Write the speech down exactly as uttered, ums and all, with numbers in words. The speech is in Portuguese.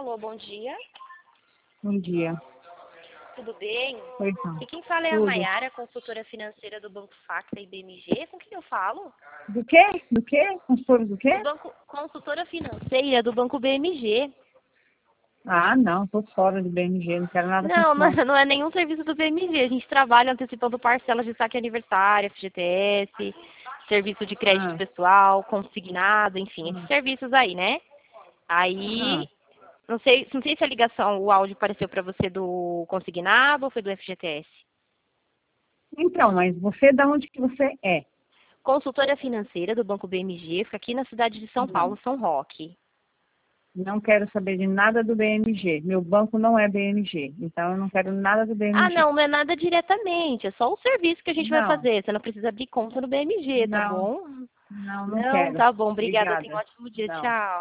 Alô, bom dia. Bom dia. Tudo bem? Pois não. E quem fala é a Tudo. Maiara, consultora financeira do Banco Facta e B M G. Com quem eu falo? Do quê? Do quê? Consultor do quê? Do banco, consultora financeira do Banco B M G. Ah, não, tô fora do B M G, não quero nada com Não, isso, não, não. não é nenhum serviço do B M G. A gente trabalha antecipando parcelas de saque aniversário, F G T S, serviço de crédito Ah, pessoal, consignado, enfim, esses ah, serviços aí, né? ah. Aí, não sei, não sei se a ligação, o áudio apareceu para você do consignado ou foi do F G T S. Então, mas você, da onde que você é? Consultora financeira do Banco B M G, fica aqui na cidade de São Hum, Paulo, São Roque. Não quero saber de nada do B M G. Meu banco não é B M G, então eu não quero nada do Ah, B M G. não, não é nada diretamente, é só o serviço que a gente vai Não, fazer. Você não precisa abrir conta no B M G, tá não, bom? não, não Não, quero. tá bom, obrigada. Tenha um Obrigada. ótimo dia, Não. tchau.